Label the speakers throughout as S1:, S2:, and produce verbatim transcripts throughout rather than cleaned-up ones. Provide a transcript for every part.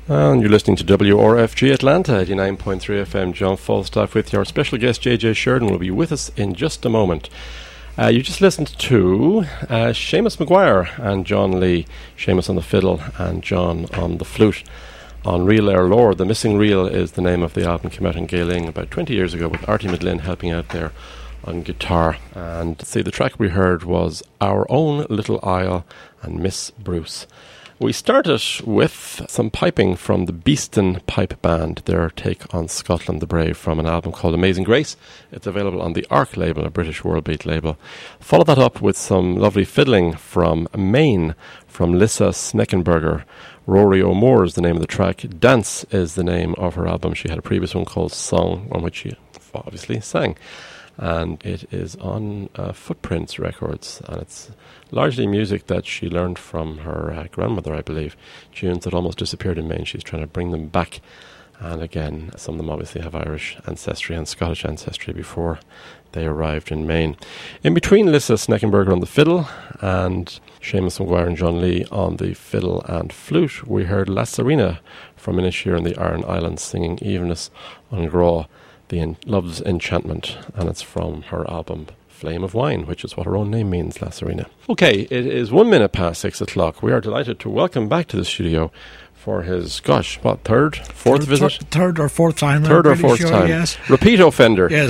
S1: And you're listening to W R F G Atlanta, eighty-nine point three F M. John Falstaff with your special guest, J J Sheridan, will be with us in just a moment. Uh, you just listened to uh, Seamus Maguire and John Lee. Seamus on the fiddle and John on the flute. On Reel Air Lord, The Missing Reel is the name of the album. Came out in Gaeling about twenty years ago with Artie Midlin helping out there on guitar. And see, the track we heard was Our Own Little Isle and Miss Bruce. We started with some piping from the Beeston Pipe Band, their take on Scotland the Brave from an album called Amazing Grace. It's available on the Arc label, a British World Beat label. Follow that up with some lovely fiddling from Maine, from Lissa Sneckenberger. Rory O'Moore is the name of the track. Dance is the name of her album. She had a previous one called Song, on which she obviously sang. And it is on uh, Footprints Records, and it's largely music that she learned from her uh, grandmother, I believe. Tunes that almost disappeared in Maine. She's trying to bring them back. And again, some of them obviously have Irish ancestry and Scottish ancestry before they arrived in Maine. In between Lissa Sneckenberger on the fiddle and Seamus Maguire and John Lee on the fiddle and flute, we heard La Serena from Inisheer and the Iron Islands singing Evenus on Graw, the en- Love's Enchantment, and it's from her album Flame of Wine, which is what her own name means, La Serena. Okay, it is one minute past six o'clock. We are delighted to welcome back to the studio for his, gosh, what, third, fourth
S2: third,
S1: visit?
S2: Th- third or fourth time.
S1: Third or fourth
S2: sure,
S1: time.
S2: Yes.
S1: Repeat offender.
S2: Yes.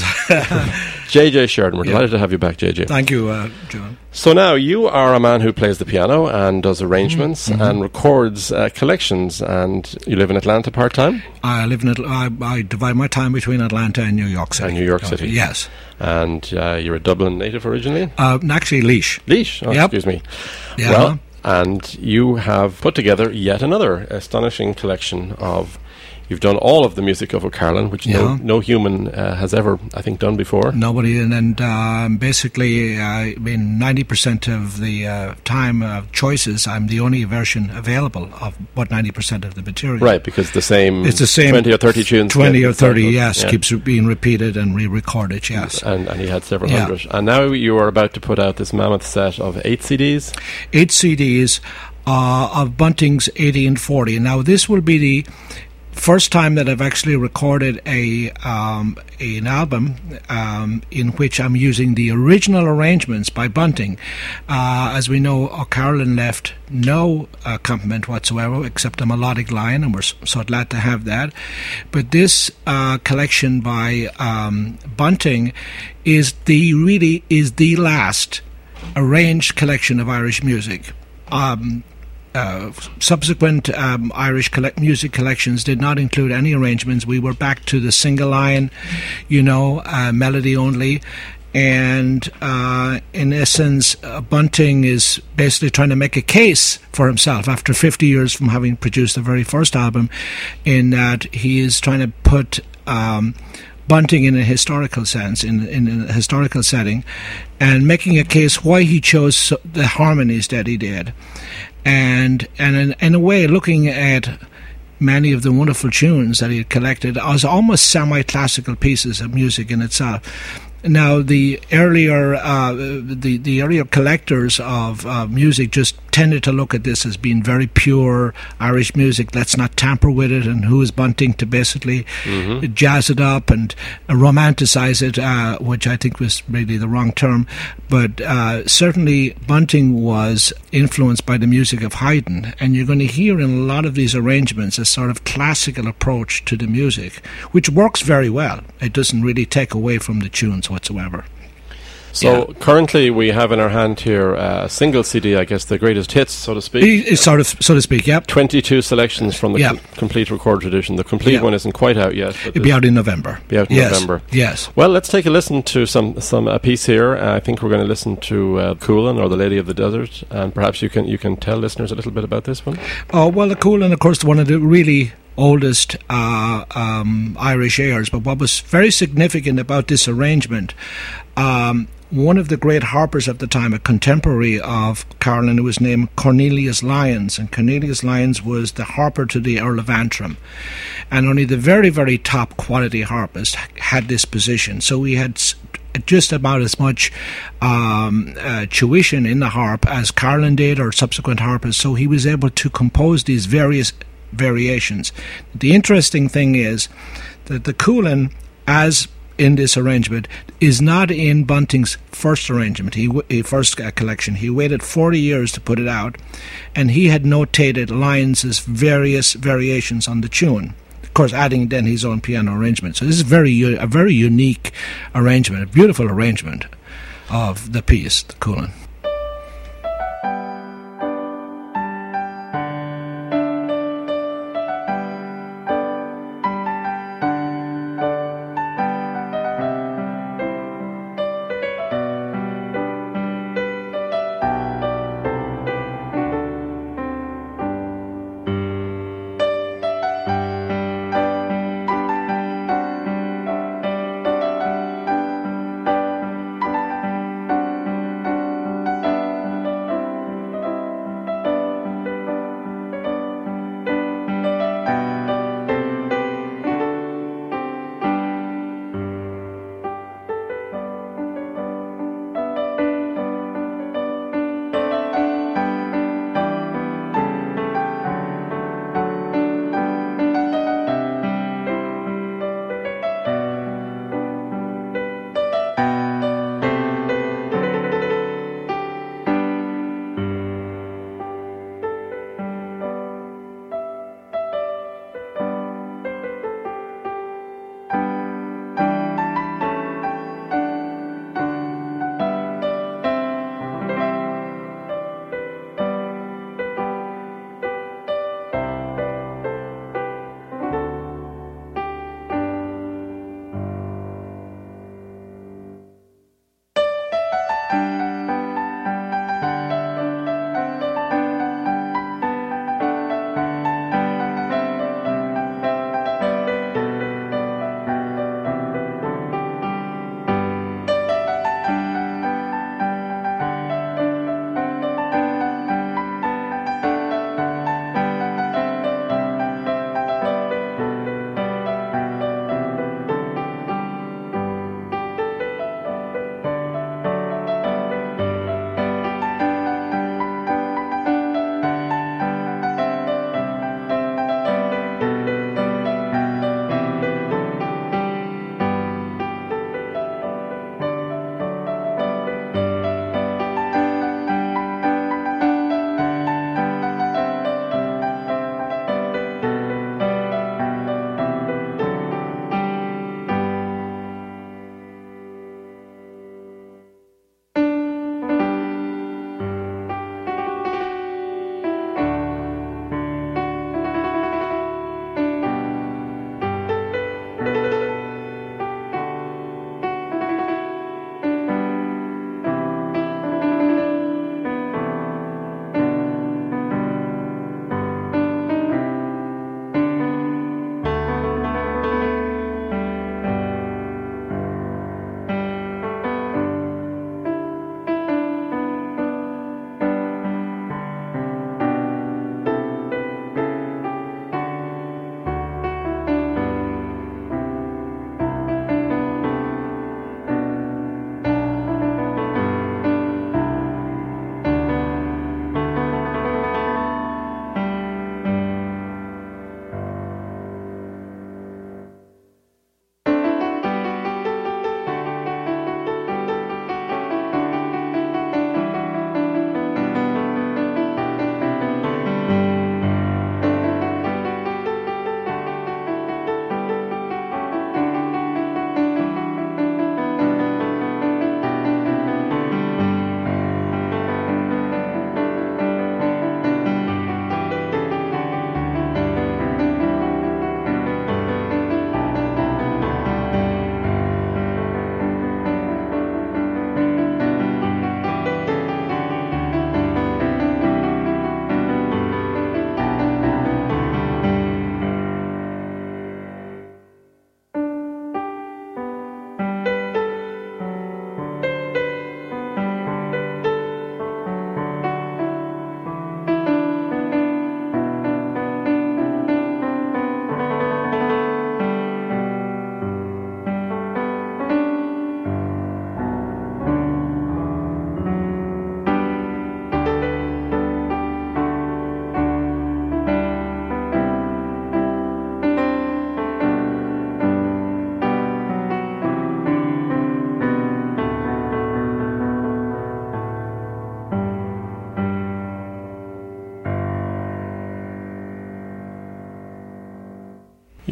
S1: J J Sheridan, we're
S2: yeah.
S1: delighted to have you back, J J.
S2: Thank you, uh, John.
S1: So now, you are a man who plays the piano and does arrangements
S2: mm-hmm.
S1: and records uh, collections, and you live in Atlanta part-time?
S2: I live in Atl- I, I divide my time between Atlanta and New York City.
S1: And New York City.
S2: Uh, yes.
S1: And uh, you're a Dublin native originally?
S2: Uh, actually, Laois.
S1: Laois? Oh,
S2: yep.
S1: excuse me.
S2: Yeah.
S1: Well, and you have put together yet another astonishing collection of... You've done all of the music of O'Carolan, which
S2: yeah.
S1: no, no human uh, has ever, I think, done before.
S2: Nobody, and, and um, basically, uh, I mean, ninety percent of the uh, time of choices, I'm the only version available of what ninety percent of the material.
S1: Right, because the same,
S2: it's the same
S1: twenty or thirty tunes.
S2: twenty or thirty, yes,
S1: yeah.
S2: keeps being repeated and re-recorded, yes.
S1: And, and he had several
S2: yeah.
S1: hundred. And now you are about to put out this mammoth set of eight C Ds?
S2: Eight C Ds uh, of Bunting's eighty and forty. Now, this will be the first time that I've actually recorded a um, an album um, in which I'm using the original arrangements by Bunting. Uh, as we know, O'Carolan left no accompaniment whatsoever except a melodic line, and we're so glad to have that. But this uh, collection by um, Bunting is the really is the last arranged collection of Irish music. Um, Uh, subsequent um, Irish collect- music collections did not include any arrangements. We were back to the single line, you know, uh, melody only. And uh, in essence, uh, Bunting is basically trying to make a case for himself after fifty years from having produced the very first album, in that he is trying to put um, Bunting in a historical sense, in, in a historical setting, and making a case why he chose so- the harmonies that he did. And and in, in a way, looking at many of the wonderful tunes that he had collected as almost semi-classical pieces of music in itself. Now, the earlier uh, the the earlier collectors of uh, music just tended to look at this as being very pure Irish music. Let's not tamper with it. And who is Bunting to basically mm-hmm. jazz it up and uh, romanticize it, uh, which I think was really the wrong term. But uh, certainly Bunting was influenced by the music of Haydn, and you're going to hear in a lot of these arrangements a sort of classical approach to the music, which works very well. It doesn't really take away from the tunes whatsoever.
S1: So
S2: yeah.
S1: currently we have in our hand here uh, a single C D, I guess, the greatest hits, so to speak.
S2: It's sort of, so to speak, yep.
S1: twenty-two selections from the
S2: yep.
S1: com- complete recorded edition. The complete
S2: yep.
S1: one isn't quite out yet. But
S2: it'll be out in November.
S1: Be out in
S2: yes.
S1: November.
S2: Yes.
S1: Well, let's take a listen to some some a piece here. Uh, I think we're going to listen to uh, Coolin, or The Lady of the Desert, and perhaps you can you can tell listeners a little bit about this one.
S2: Oh well, the Coolin, of course, one of the really oldest uh, um, Irish airs. But what was very significant about this arrangement, um, one of the great harpers of the time, a contemporary of Carolan, who was named Cornelius Lyons, and Cornelius Lyons was the harper to the Earl of Antrim, and only the very, very top quality harpist had this position. So we had just about as much um, uh, tuition in the harp as Carolan did, or subsequent harpers. So he was able to compose these various variations. The interesting thing is that the Coolin, as in this arrangement, is not in Bunting's first arrangement, he, he first uh, collection. He waited forty years to put it out, and he had notated Lyons's various variations on the tune. Of course, adding then his own piano arrangement. So this is very a very unique arrangement, a beautiful arrangement of the piece, the Coolin.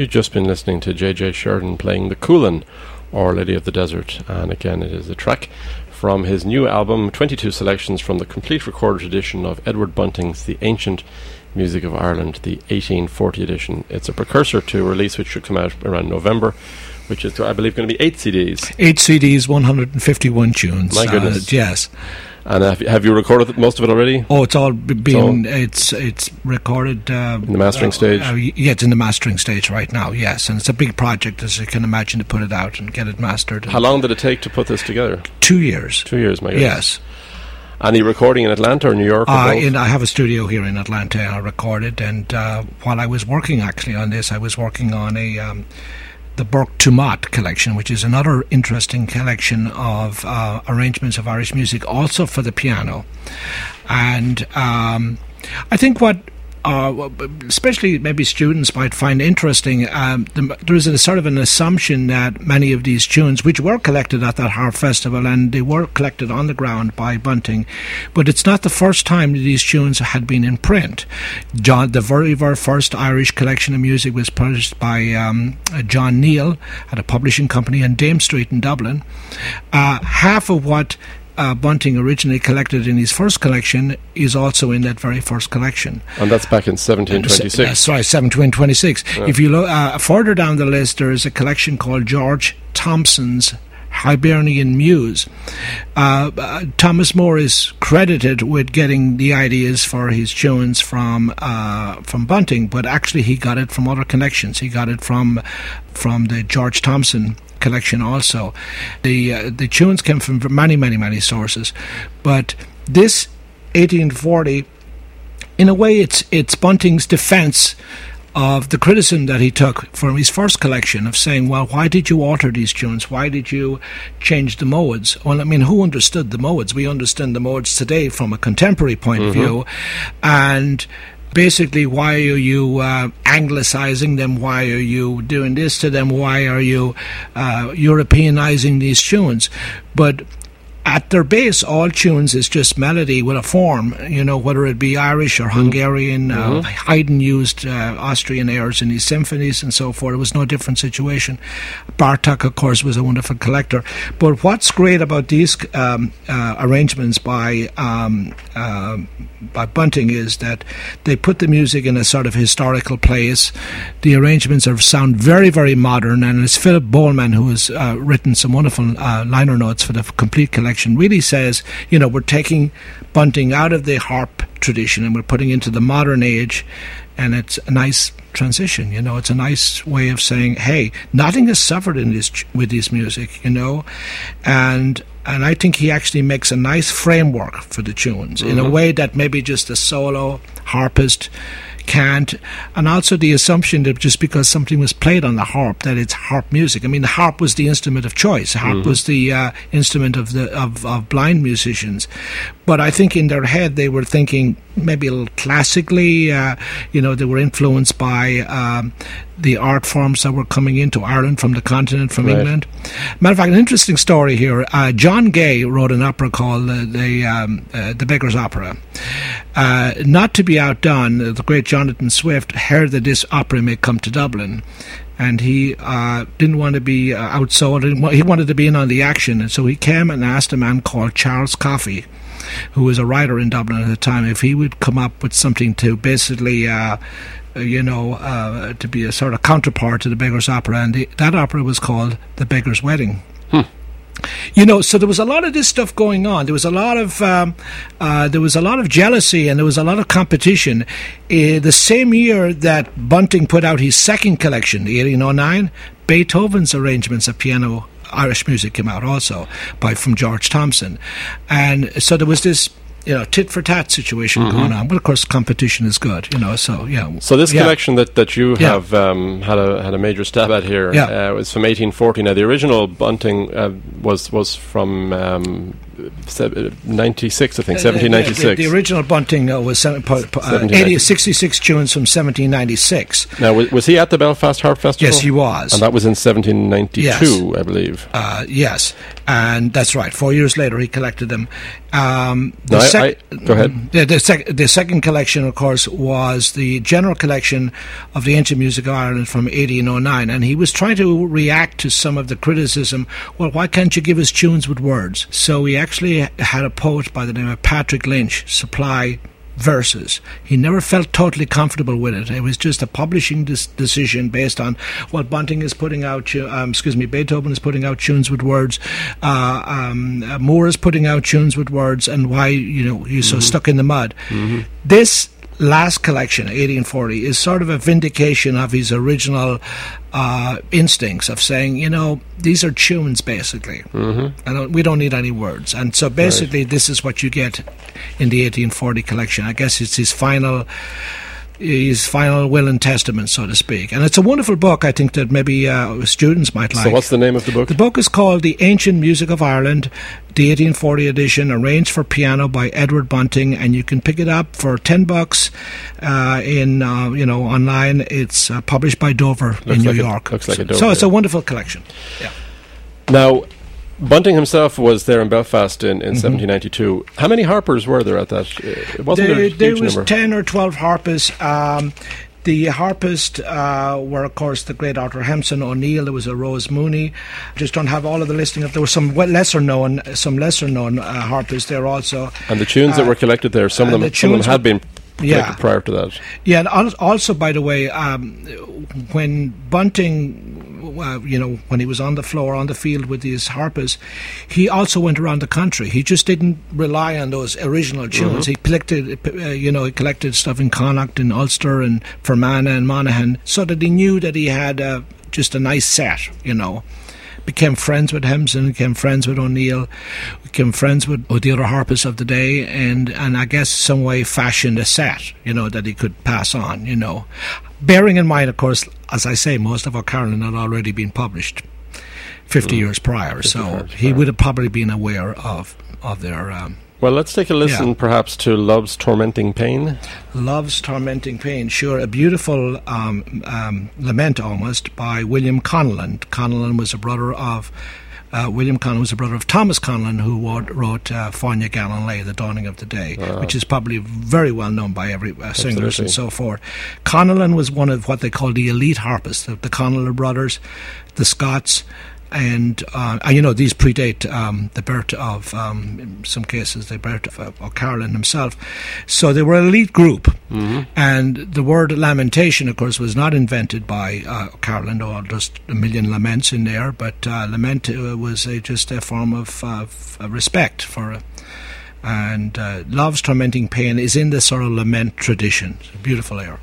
S1: You've just been listening to J J Sheridan playing the Coolin, or Lady of the Desert, and again it is a track from his new album, twenty-two selections from the complete recorded edition of Edward Bunting's The Ancient Music of Ireland, the eighteen forty edition. It's a precursor to a release which should come out around November, which is, I believe, going to be eight C Ds.
S2: Eight C Ds, one hundred fifty-one tunes.
S1: My goodness.
S2: Uh, yes.
S1: And have, have you recorded most of it already?
S2: Oh, it's all b- been, it's it's recorded. Uh,
S1: in the mastering uh, stage?
S2: Uh, yeah, it's in the mastering stage right now, yes. And it's a big project, as you can imagine, to put it out and get it mastered.
S1: How long did it take to put this together?
S2: Two years.
S1: Two years, my goodness.
S2: Yes.
S1: And are you recording in Atlanta or New York? Or
S2: uh,
S1: both?
S2: In, I have a studio here in Atlanta, and I recorded. And uh, while I was working, actually, on this, I was working on a... Um, the Burke Tumott collection, which is another interesting collection of uh, arrangements of Irish music, also for the piano. And um, I think what uh, especially maybe students might find interesting, um, the, there is a sort of an assumption that many of these tunes, which were collected at that Harp Festival, and they were collected on the ground by Bunting, but it's not the first time that these tunes had been in print. John, the very, very first Irish collection of music was published by um, John Neal at a publishing company on Dame Street in Dublin. Uh, half of what Uh, Bunting originally collected in his first collection is also in that very first collection.
S1: And that's back in seventeen twenty-six.
S2: That's right, seventeen twenty-six. Yeah. If you look uh, further down the list, there is a collection called George Thompson's Hibernian Muse. Uh, uh, Thomas Moore is credited with getting the ideas for his tunes from uh, from Bunting, but actually he got it from other connections. He got it from from the George Thompson collection also. The uh, the tunes came from many, many, many sources, but this eighteen forty, in a way, it's it's Bunting's defense of the criticism that he took from his first collection of saying, well, why did you alter these tunes? Why did you change the modes? Well, I mean, who understood the modes? We understand the modes today from a contemporary point mm-hmm. of view, and basically, why are you uh, anglicizing them? Why are you doing this to them? Why are you uh, Europeanizing these tunes? But at their base, all tunes is just melody with a form, you know, whether it be Irish or Hungarian. Mm-hmm. Uh, Haydn used uh, Austrian airs in his symphonies and so forth. It was no different situation. Bartók, of course, was a wonderful collector. But what's great about these um, uh, arrangements by um, uh, by Bunting is that they put the music in a sort of historical place. The arrangements are sound very, very modern, and it's Philip Bowman who has uh, written some wonderful uh, liner notes for the complete collection. Really says, you know, we're taking Bunting out of the harp tradition and we're putting into the modern age, and it's a nice transition. You know, it's a nice way of saying, hey, nothing is suffered in this ch- with this music, you know, and and I think he actually makes a nice framework for the tunes mm-hmm. in a way that maybe just a solo harpist can't. And also the assumption that just because something was played on the harp that it's harp music. I mean, the harp was the instrument of choice. The harp mm-hmm. was the uh, instrument of the of, of blind musicians. But I think in their head they were thinking maybe a little classically. Uh, you know, they were influenced by um, the art forms that were coming into Ireland from the continent, from right. England. Matter of fact, an interesting story here. Uh, John Gay wrote an opera called uh, the um, uh, the Beggar's Opera. Uh, not to be outdone, uh, the great Jonathan Swift heard that this opera may come to Dublin, and he uh, didn't want to be uh, outsold. He wanted to be in on the action, and so he came and asked a man called Charles Coffey, who was a writer in Dublin at the time, if he would come up with something to basically, uh, you know, uh, to be a sort of counterpart to the Beggar's Opera, and the, that opera was called The Beggar's Wedding. Hmm. You know, so there was a lot of this stuff going on. There was a lot of um, uh, there was a lot of jealousy, and there was a lot of competition. Uh, the same year that Bunting put out his second collection, eighteen oh nine, Beethoven's arrangements of piano Irish music came out also by from George Thompson, and so there was this, you know, tit for tat situation mm-hmm. going on. But of course, competition is good, you know. So yeah.
S1: So this
S2: yeah.
S1: collection that, that you
S2: yeah.
S1: have um, had a had a major stab at here
S2: yeah.
S1: uh, was from eighteen forty. Now the original Bunting uh, was was from um, ninety-six, I think,
S2: Uh,
S1: seventeen ninety-six.
S2: The, the, the original Bunting uh, was seven, uh, eighty, sixty-six tunes from seventeen ninety-six.
S1: Now, was, was he at the Belfast Harp Festival?
S2: Yes, he was.
S1: And that was in seventeen ninety-two,
S2: yes.
S1: I believe.
S2: Uh, yes, and that's right. Four years later, he collected them. Um,
S1: no,
S2: the
S1: I,
S2: sec-
S1: I, go ahead.
S2: The, the, sec- the second collection, of course, was the general collection of the ancient music of Ireland from eighteen oh nine, and he was trying to react to some of the criticism. Well, why can't you give us tunes with words? So he actually had a poet by the name of Patrick Lynch supply verses. He never felt totally comfortable with it. It was just a publishing dis- decision based on, well, Bunting is putting out, tu- um, excuse me, Beethoven is putting out tunes with words, uh, um, uh, Moore is putting out tunes with words, and why, you know, you're so mm-hmm. stuck in the mud.
S1: Mm-hmm. This
S2: last collection, eighteen forty, is sort of a vindication of his original uh, instincts of saying, you know, these are tunes basically.
S1: Mm-hmm.
S2: I don't, we don't need any words. And so basically
S1: right.
S2: this is what you get in the eighteen forty collection. I guess it's his final his final will and testament, so to speak. And it's a wonderful book, I think, that maybe uh, students might like.
S1: So what's the name of the book?
S2: The book is called The Ancient Music of Ireland, the eighteen forty edition, arranged for piano by Edward Bunting, and you can pick it up for ten bucks uh, in uh, you know online. It's uh, published by Dover looks in New
S1: like
S2: York.
S1: A, looks like
S2: so,
S1: a Dover.
S2: So it's a wonderful collection. Yeah.
S1: Now, Bunting himself was there in Belfast in, in
S2: mm-hmm.
S1: seventeen ninety-two. How many harpers were there at that? It wasn't
S2: there,
S1: there a huge
S2: there was
S1: number?
S2: ten or twelve harpists. Um, The harpists uh, were, of course, the great Arthur Hempson, O'Neill. There was a Rose Mooney. I just don't have all of the listing. There were some lesser known, some lesser known uh, harpists there also.
S1: And the tunes uh, that were collected there, some of them,
S2: the
S1: some of them had been collected
S2: yeah.
S1: prior to that.
S2: Yeah, and also, by the way, um, when Bunting, uh, you know, when he was on the floor, on the field with these harpists, he also went around the country. He just didn't rely on those original tunes. Mm-hmm. He collected, uh, you know, he collected stuff in Connacht and Ulster and Fermanagh and Monaghan, so that he knew that he had uh, just a nice set, you know. Became friends with Hempson, became friends with O'Neill, became friends with, with the other harpists of the day, and, and I guess some way fashioned a set, you know, that he could pass on, you know. Bearing in mind, of course, as I say, most of O'Carolan had already been published fifty mm. years prior, so years he prior. would have probably been aware of, of their... Um,
S1: well, let's take a listen, yeah. perhaps, to Love's Tormenting Pain.
S2: Love's Tormenting Pain, sure. A beautiful um, um, lament, almost, by William Connellan. Connellan was a brother of... Uh, William Connellan was a brother of Thomas Connellan, who wrote, wrote uh, Fáinne Galan Lay, The Dawning of the Day, uh, which is probably very well known by every uh, singers and so forth. Connellan was one of what they call the elite harpists, the, the Connellan brothers, the Scots, and, uh, and you know, these predate um, the birth of, um, in some cases, the birth of uh, O'Carolan himself. So they were an elite group.
S1: Mm-hmm.
S2: And the word lamentation, of course, was not invented by uh, O'Carolan, or just a million laments in there, but uh, lament uh, was a, just a form of uh, respect for uh, and uh, Love's Tormenting Pain is in this sort of lament tradition. It's a beautiful air.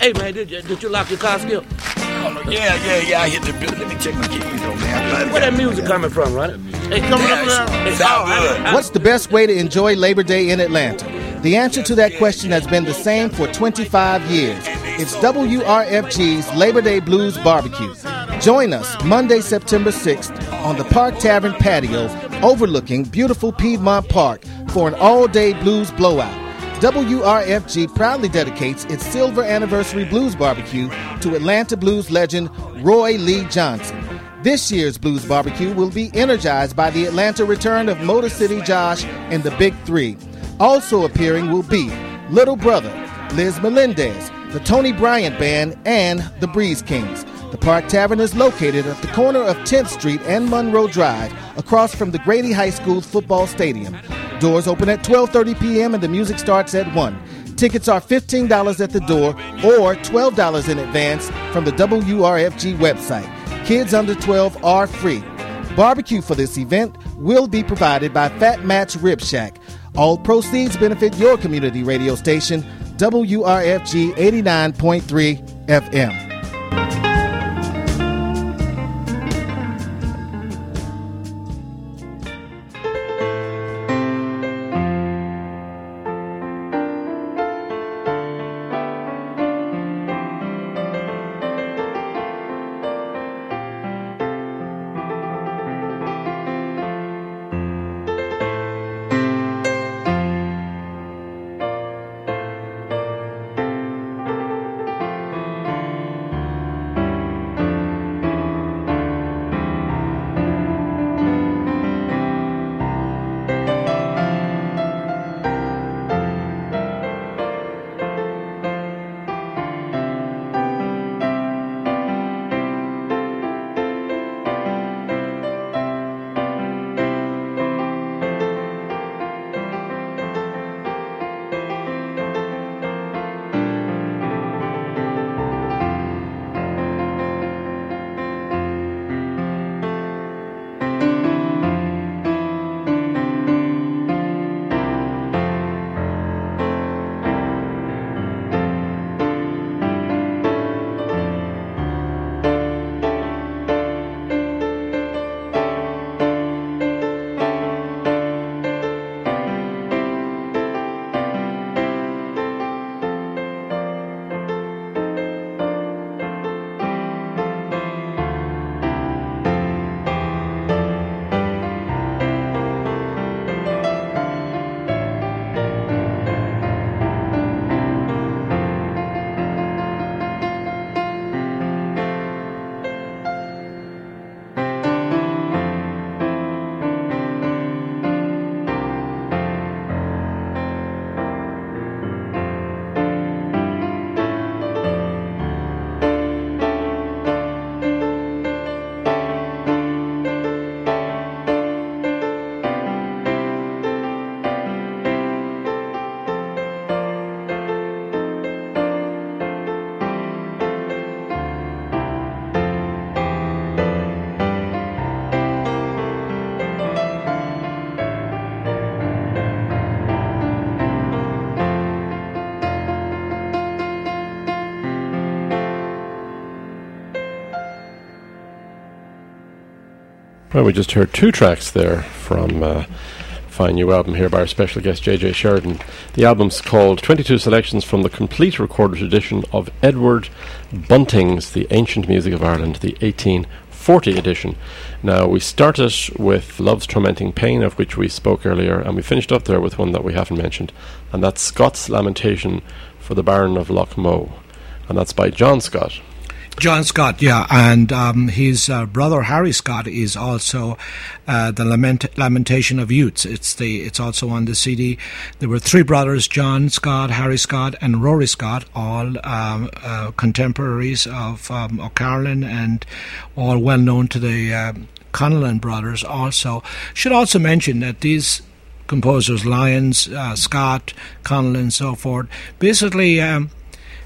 S3: Hey, man, did you, did you lock your car skill?
S4: Oh, no, yeah, yeah, yeah, I hit the building. Let me check my keys on there.
S3: Where that music coming from, right? It's coming
S4: Yeah,
S3: up there.
S4: it's all good.
S5: What's the best way to enjoy Labor Day in Atlanta? The answer to that question has been the same for twenty-five years. It's W R F G's Labor Day Blues Barbecue. Join us Monday, September sixth on the Park Tavern patio overlooking beautiful Piedmont Park for an all-day blues blowout. W R F G proudly dedicates its silver anniversary blues barbecue to Atlanta blues legend Roy Lee Johnson. This year's blues barbecue will be energized by the Atlanta return of Motor City Josh and the Big Three. Also appearing will be Little Brother, Liz Melendez, the Tony Bryant Band, and the Breeze Kings. The Park Tavern is located at the corner of tenth Street and Monroe Drive, across from the Grady High School football stadium. Doors open at twelve thirty p.m. and the music starts at one. Tickets are fifteen dollars at the door or twelve dollars in advance from the W R F G website. Kids under twelve are free. Barbecue for this event will be provided by Fat Matt's Rib Shack. All proceeds benefit your community radio station, W R F G eighty-nine point three F M.
S1: Well, we just heard two tracks there from uh, fine new album here by our special guest J J Sheridan. The album's called twenty-two Selections from the Complete Recorded Edition of Edward Bunting's The Ancient Music of Ireland, the eighteen forty edition. Now, we started with Love's Tormenting Pain, of which we spoke earlier, and we finished up there with one that we haven't mentioned, and that's Scott's Lamentation for the Baron of Lochmoe, and that's by John Scott.
S2: John Scott, yeah, and um, his uh, brother Harry Scott is also uh, the Lament- Lamentation of Youths. It's the it's also on the C D. There were three brothers: John Scott, Harry Scott, and Rory Scott, all um, uh, contemporaries of um, O'Carolan and all well known to the uh, Connellan brothers. Also, should also mention that these composers, Lyons, uh, Scott, Connellan, and so forth, basically. Um,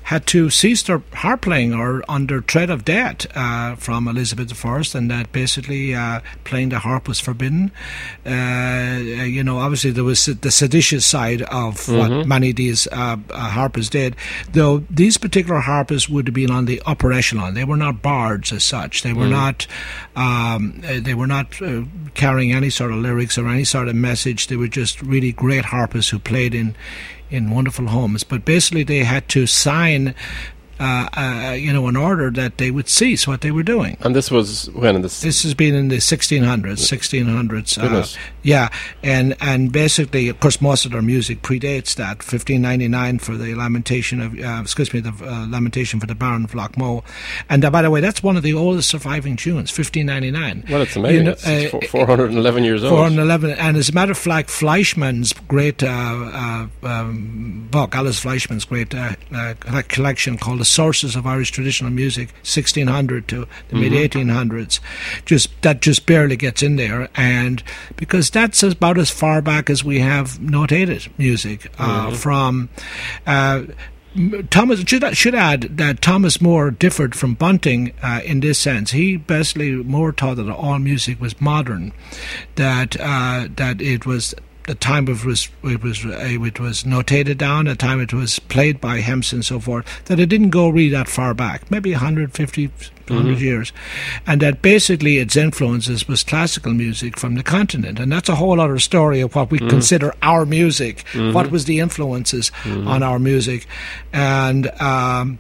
S2: had to cease their harp playing or under threat of death uh, from Elizabeth the First, and that basically uh, playing the harp was forbidden. Uh, you know, obviously there was the seditious side of mm-hmm. what many of these uh, uh, harpists did, though these particular harpists would have been on the upper echelon. They were not bards as such. They were mm. not um, they were not uh, carrying any sort of lyrics or any sort of message. They were just really great harpists who played in in wonderful homes, but basically they had to sign Uh, uh, you know, an order that they would cease what they were doing.
S1: And this was when in this?
S2: This has been in the sixteen hundreds, sixteen hundreds. Uh, yeah, and and basically, of course, most of their music predates that. fifteen ninety-nine for the Lamentation of, uh, excuse me, the uh, Lamentation for the Baron of Lochmoe, and uh, by the way, that's one of the oldest surviving tunes, fifteen ninety-nine.
S1: Well, it's amazing. You know, it's uh, four hundred eleven years old.
S2: four hundred eleven, and as a matter of fact, Fleischmann's great uh, uh, um, book, Alice Fleischmann's great uh, uh, collection called The Sources of Irish Traditional Music, sixteen hundred to the mm-hmm. mid eighteen hundreds, just that just barely gets in there, and because that's about as far back as we have notated music uh, mm-hmm. from. Uh, Thomas should should add that Thomas More differed from Bunting uh, in this sense. He basically more taught that all music was modern, that uh, that it was. The time it was it was it was notated down, the time it was played by Hempstead and so forth, that it didn't go really that far back, maybe one hundred fifty, one hundred mm-hmm. years, and that basically its influences was classical music from the continent, and that's a whole other story of what we mm-hmm. consider our music. Mm-hmm. What was the influences mm-hmm. on our music, and um,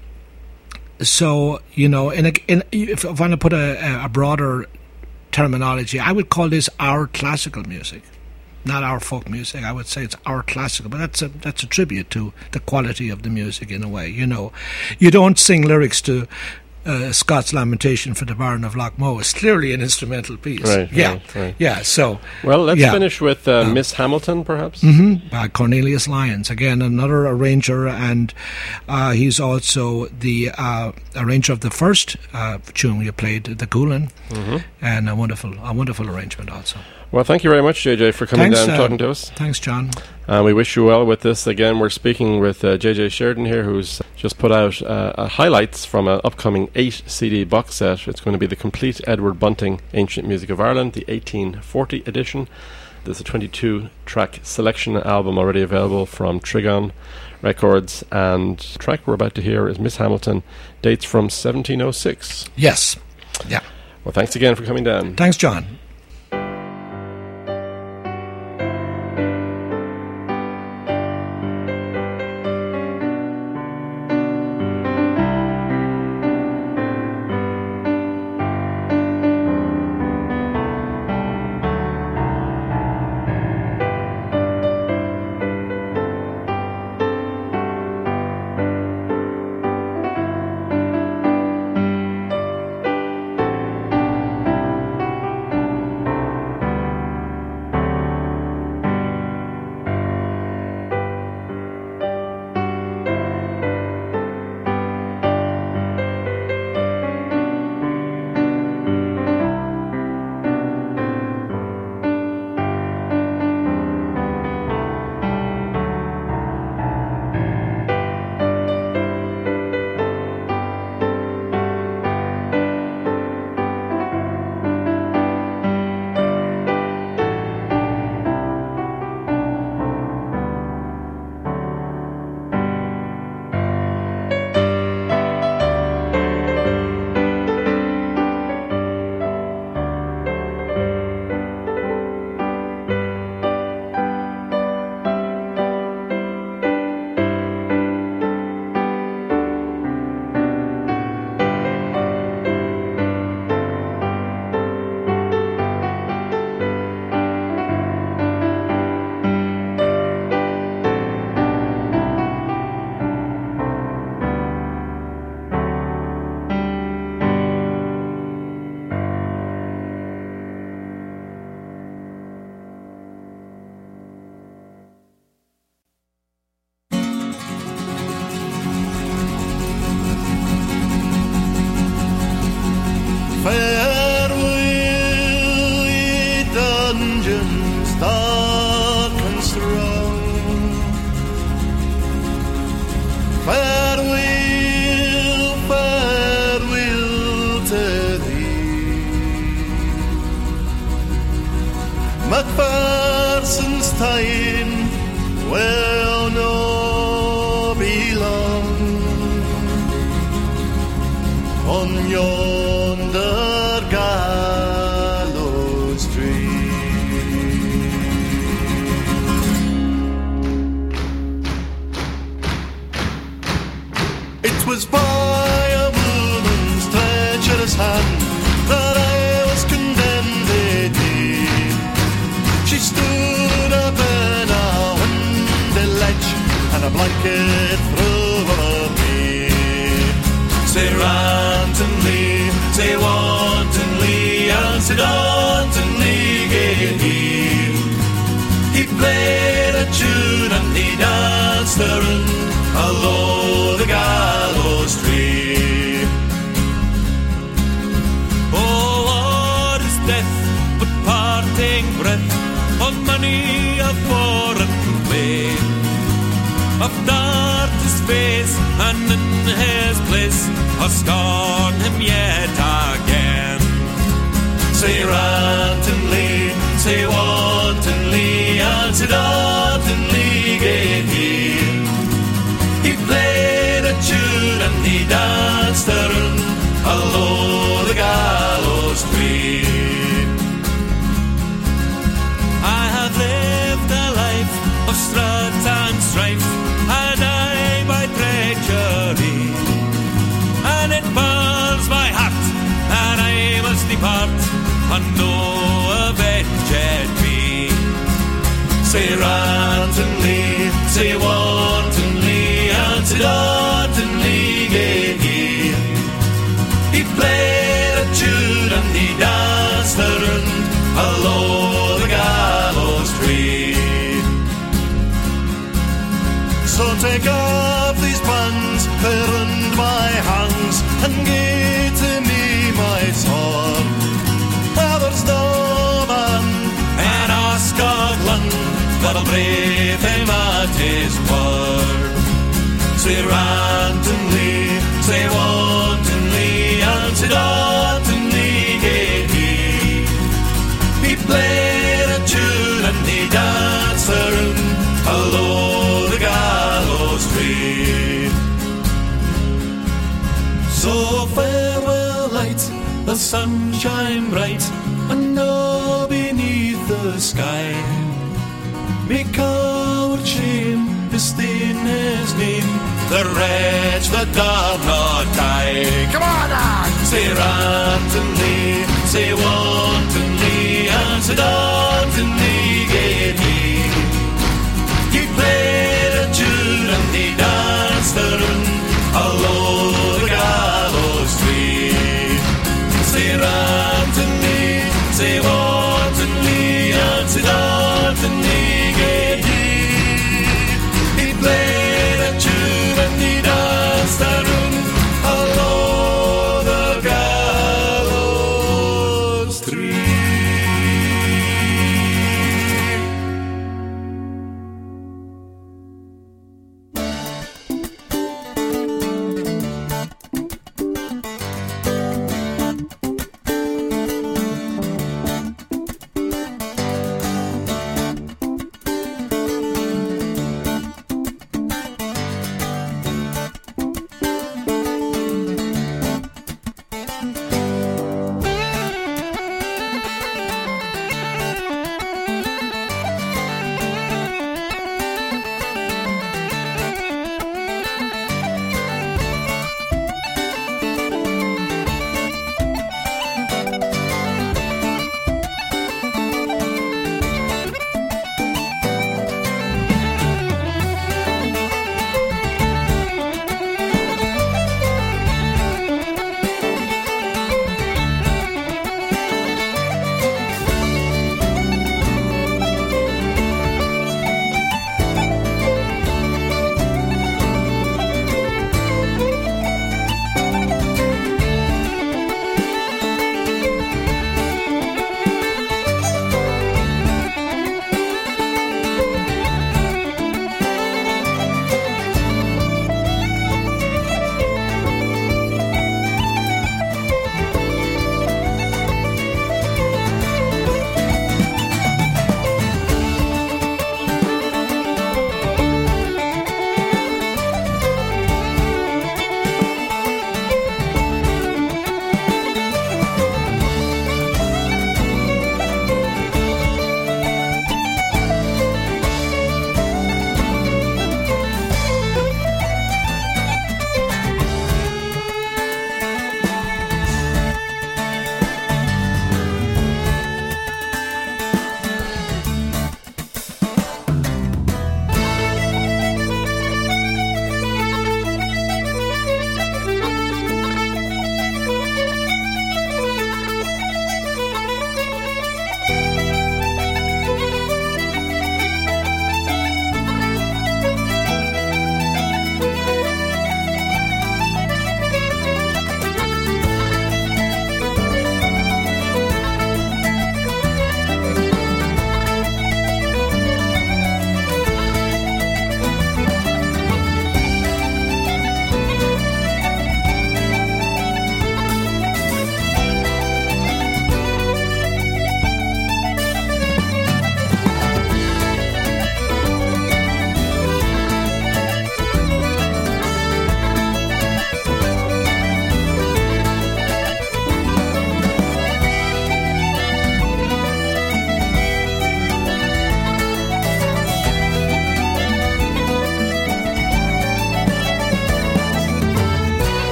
S2: so you know, in, a, in if I want to put a, a broader terminology, I would call this our classical music. Not our folk music. I would say it's our classical, but that's a that's a tribute to the quality of the music in a way. You know, you don't sing lyrics to uh, Scott's Lamentation for the Baron of Lochmoe. It's clearly an instrumental piece.
S1: Right.
S2: Yeah.
S1: Right, right.
S2: Yeah. So.
S1: Well, let's
S2: yeah.
S1: finish with uh, um, Miss Hamilton, perhaps.
S2: Mm-hmm, by Cornelius Lyons. Again, another arranger, and uh, he's also the uh, arranger of the first uh, tune we played, the Goulin, mm-hmm. and a wonderful, a wonderful arrangement also.
S1: Well, thank you very much, J J, for coming
S2: thanks,
S1: down and
S2: uh,
S1: talking to us.
S2: Thanks, John.
S1: Uh, we wish you well with this. Again, we're speaking with uh, J J Sheridan here, who's just put out uh, uh, highlights from an upcoming eight C D box set. It's going to be the complete Edward Bunting Ancient Music of Ireland, the eighteen forty edition. There's a twenty-two track selection album already available from Trigon Records, and the track we're about to hear is Miss Hamilton, dates from seventeen oh six.
S2: Yes. Yeah.
S1: Well, thanks again for coming down.
S2: Thanks, John.
S6: Farewell, on yonder gallows tree. It was by a woman's treacherous hand that I was condemned indeed. She stood up in a windy ledge and a blanket threw over me. Say randomly, say wantonly, and say dauntingly gave he. He played a tune and he danced around along the gallows tree. Oh, what is death but parting breath on many a foreign plain? Of dart his face and in his place I'll scorn him yet again. Say randomly, say wantonly, and say dauntingly gave he. He played a tune and he danced around along the gallows tree. I have lived a life of strife and strife, and I by treachery, and it burns my heart, and I must depart, and no avenged me. Say randomly, say wantonly, and say dauntingly gave he. He played a tune and he danced around along the gallows tree. So take off these bands around my hands and give to me my sword. Now there's no man in our Scotland that'll brave him at his word. Say randomly, say wantonly, and say dauntingly gave he. He played a tune and he danced around along the gallows tree. So farewell light, the sunshine bright, and now beneath the sky. May coward shame disdain his name, the wretch that doth not die. Come on now! Say randomly, say wantonly, and say dauntingly gave he. He played a tune and he danced around along the gallows tree. Say randomly, say wantonly, and say dauntingly gave he. He played a tune and he danced around along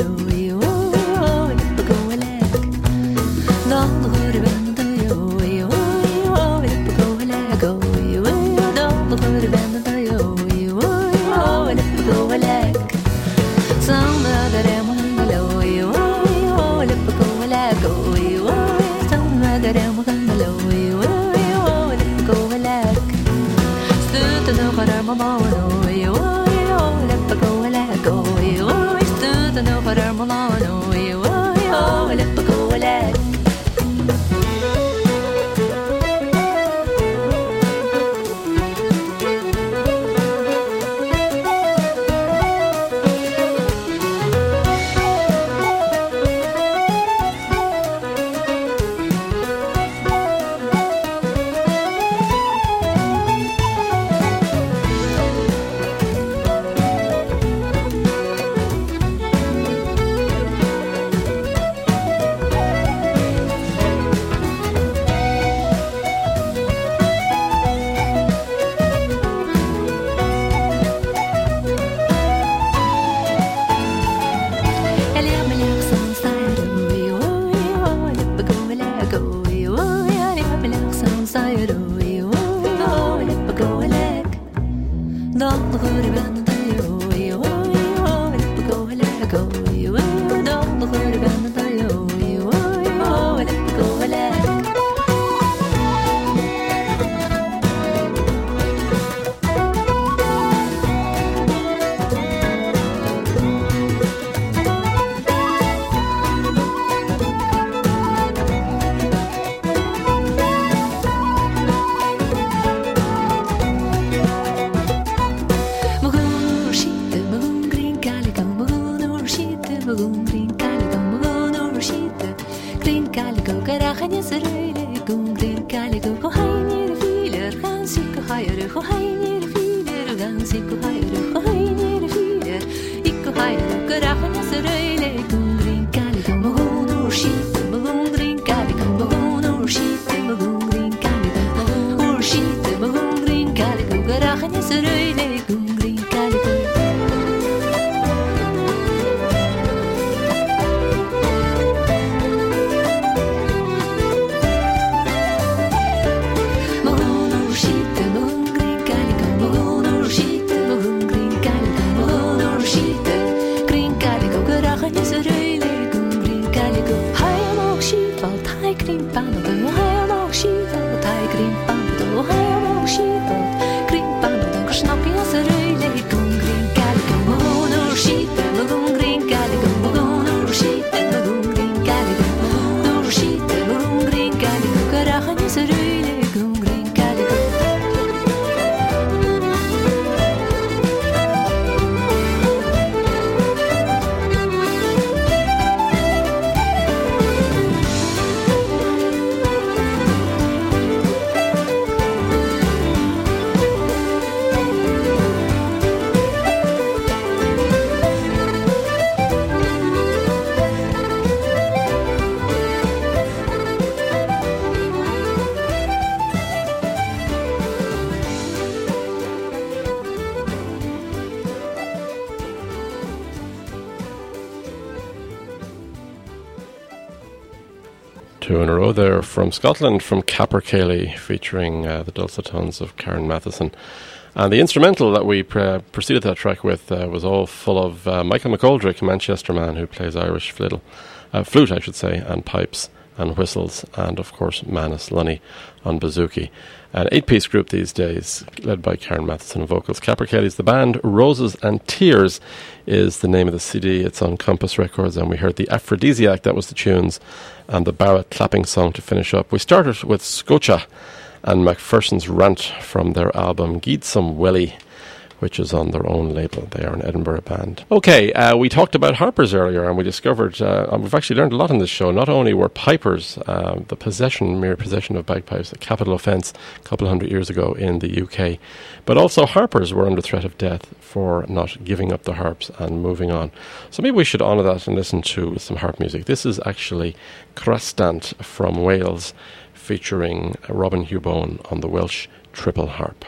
S1: Two in a row there from Scotland, from Capercaillie, featuring uh, the dulcet tones of Karen Matheson. And the instrumental that we pre- proceeded that track with uh, was all full of uh, Michael McGoldrick, a Manchester man who plays Irish fiddle, uh, flute, I should say, and pipes and whistles, and of course Manus Lunny on bouzouki. An eight-piece group these days, led by Karen Matheson on vocals. Capercaillie's the band. Roses and Tears is the name of the C D. It's on Compass Records, and we heard the Aphrodisiac, that was the tunes, and the Barrett clapping song to finish up. We started with Scotia and Macpherson's Rant from their album Gied Some Willie, which is on their own label. They are an Edinburgh band. Okay, uh, we talked about harpers earlier, and we discovered, uh, and we've actually learned a lot in this show. Not only were pipers, uh, the possession, mere possession of bagpipes, a capital offence a couple of hundred years ago in the U K, but also harpers were under threat of death for not giving up their harps and moving on. So maybe we should honour that and listen to some harp music. This is actually Crastant from Wales, featuring Robin Hugh-Bone on the Welsh triple harp.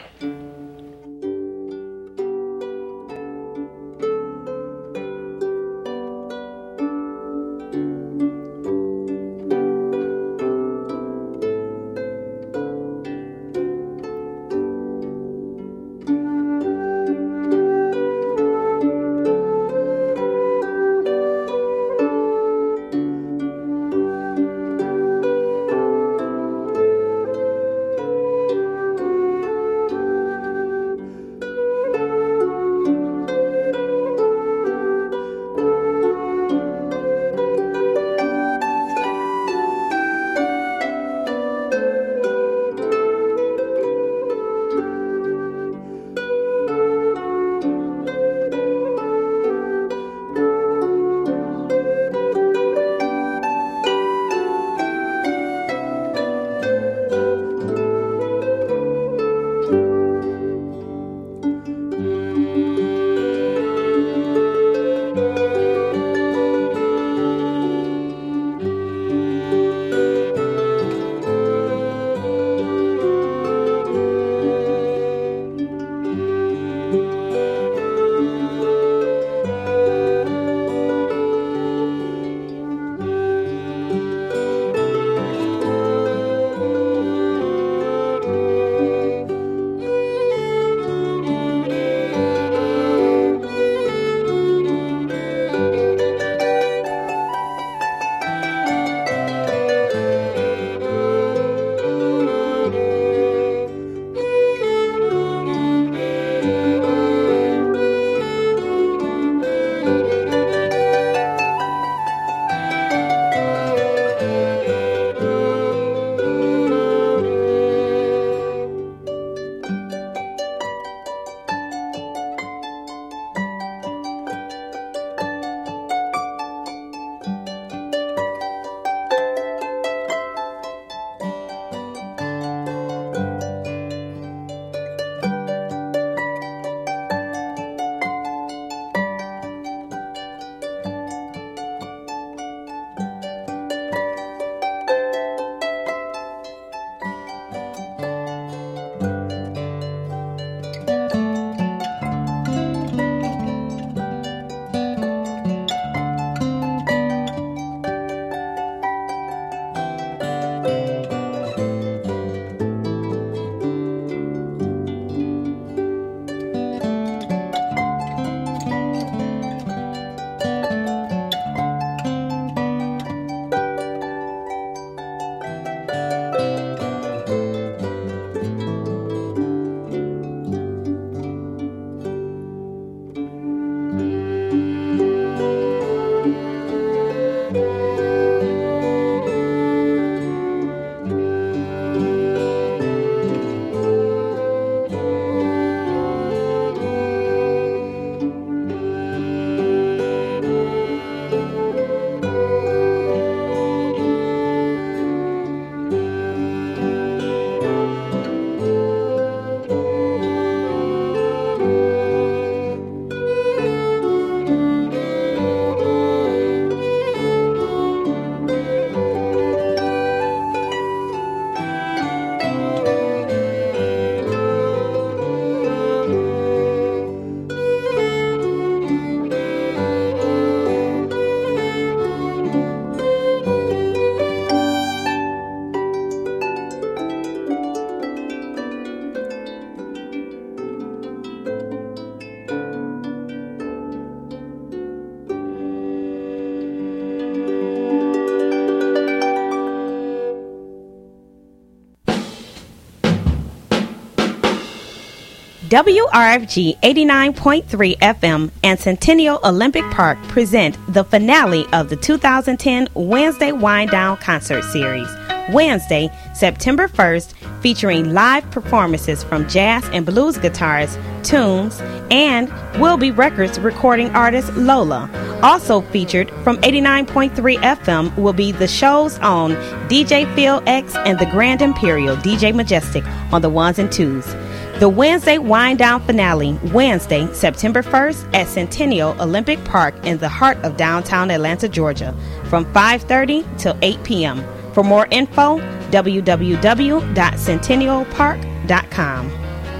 S7: W R F G eighty-nine point three F M and Centennial Olympic Park present the finale of the two thousand ten Wednesday Wind Down Concert Series. Wednesday, September first, featuring live performances from jazz and blues guitarist Tunes and Will Be Records recording artist Lola. Also featured from eighty-nine point three F M will be the show's own D J Phil X and the Grand Imperial D J Majestic on the ones and twos. The Wednesday Wind Down finale, Wednesday, September first at Centennial Olympic Park in the heart of downtown Atlanta, Georgia, from five thirty till eight p.m. For more info, w w w dot centennial park dot com.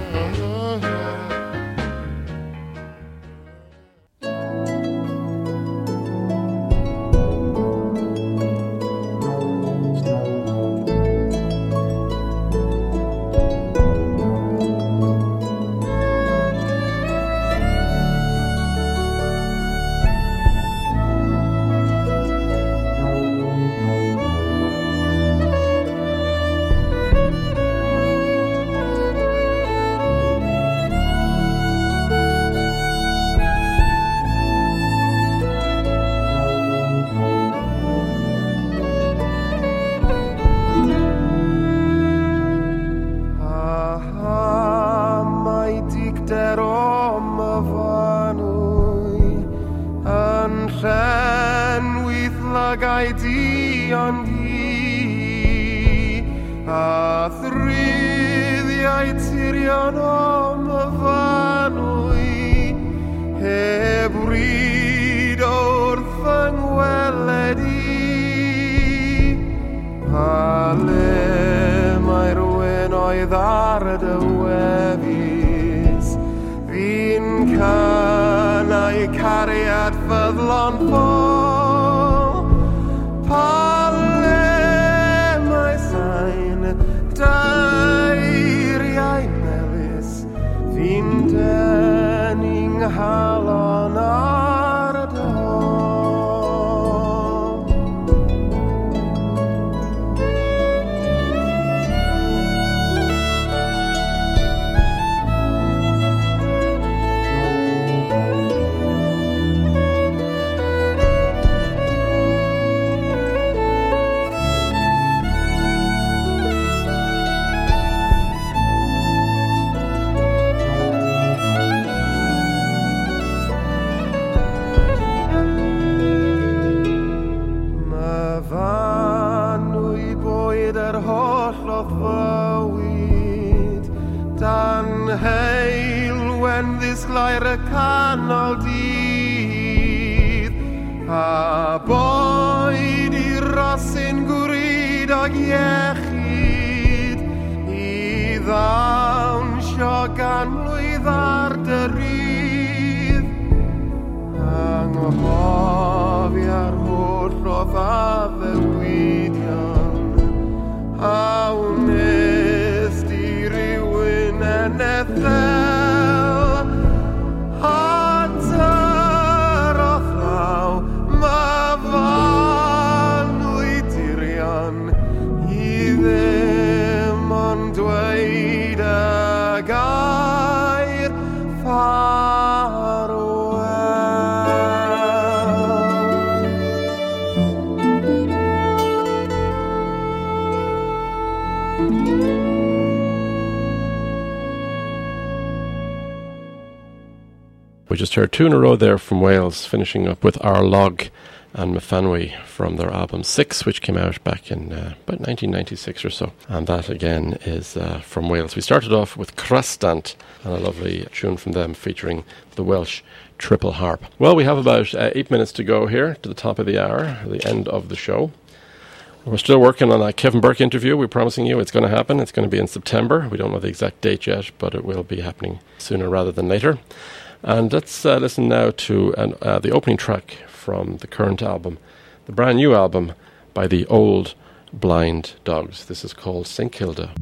S1: We just heard two in a row there from Wales, finishing up with Our Log and Myfanwy from their album Six, which came out back in uh, about nineteen ninety-six or so. And that again is uh, from Wales. We started off with Crastant and a lovely tune from them featuring the Welsh triple harp. Well, we have about uh, eight minutes to go here to the top of the hour, the end of the show. We're still working on that Kevin Burke interview. We're promising you it's going to happen. It's going to be in September. We don't know the exact date yet, but it will be happening sooner rather than later. And let's uh, listen now to an, uh, the opening track from the current album, the brand new album by the Old Blind Dogs. This is called Saint Kilda.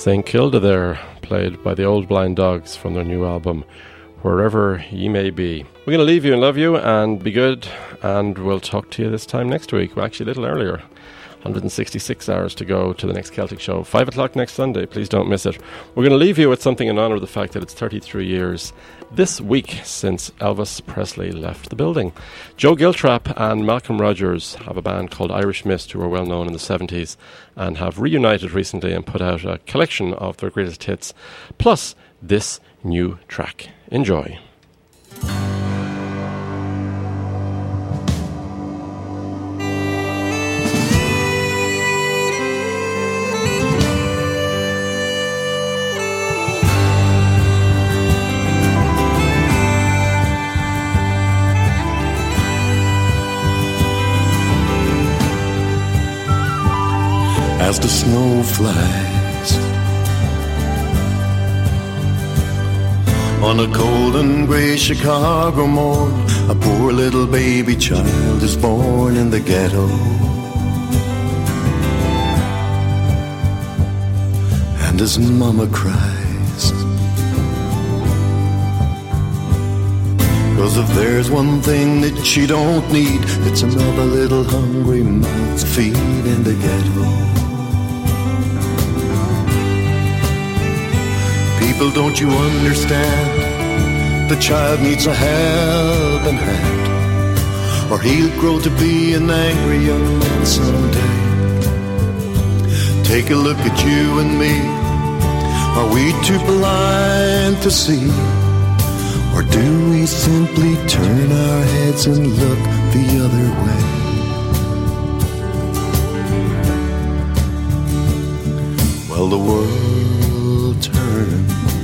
S1: Saint Kilda there, played by the Old Blind Dogs from their new album, Wherever Ye May Be. We're going to leave you and love you and be good, and we'll talk to you this time next week. Well, actually a little earlier. one hundred sixty-six hours to go to the next Celtic show. five o'clock next Sunday. Please don't miss it. We're going to leave you with something in honour of the fact that it's thirty-three years this week since Elvis Presley left the building. Joe Giltrap and Malcolm Rogers have a band called Irish Mist, who were well known in the seventies and have reunited recently and put out a collection of their greatest hits, plus this new track. Enjoy.
S6: As the snow flies on a cold and grey Chicago morn, a poor little baby child is born in the ghetto. And his mama cries, 'cause if there's one thing that she don't need, it's another little hungry mouth to feed in the ghetto. People, don't you understand? The child needs a helping hand, or he'll grow to be an angry young man someday. Take a look at you and me. Are we too blind to see? Or do we simply turn our heads and look the other way? Well, the world turns,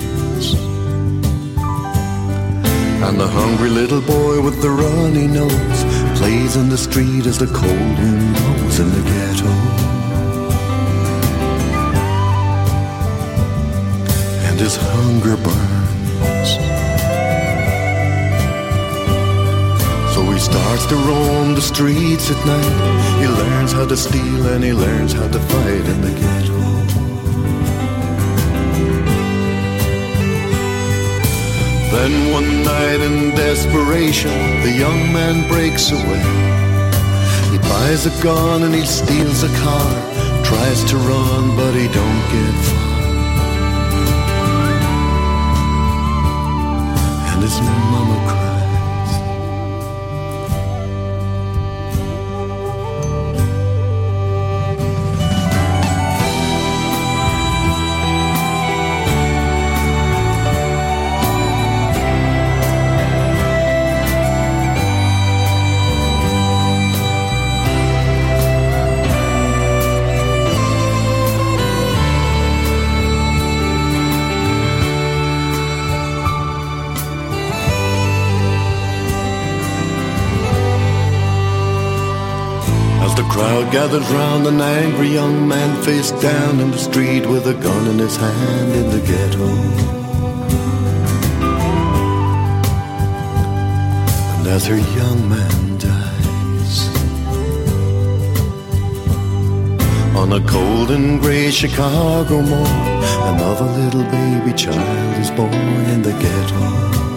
S6: and the hungry little boy with the runny nose plays in the street as the cold wind blows in the ghetto. And his hunger burns, so he starts to roam the streets at night. He learns how to steal and he learns how to fight in the ghetto. Then one night in desperation, the young man breaks away. He buys a gun and he steals a car, tries to run but he don't get far. And his mama cries. Crowd gathers round an angry young man face down in the street with a gun in his hand in the ghetto. And as her young man dies on a cold and grey Chicago morn, another little baby child is born in the ghetto.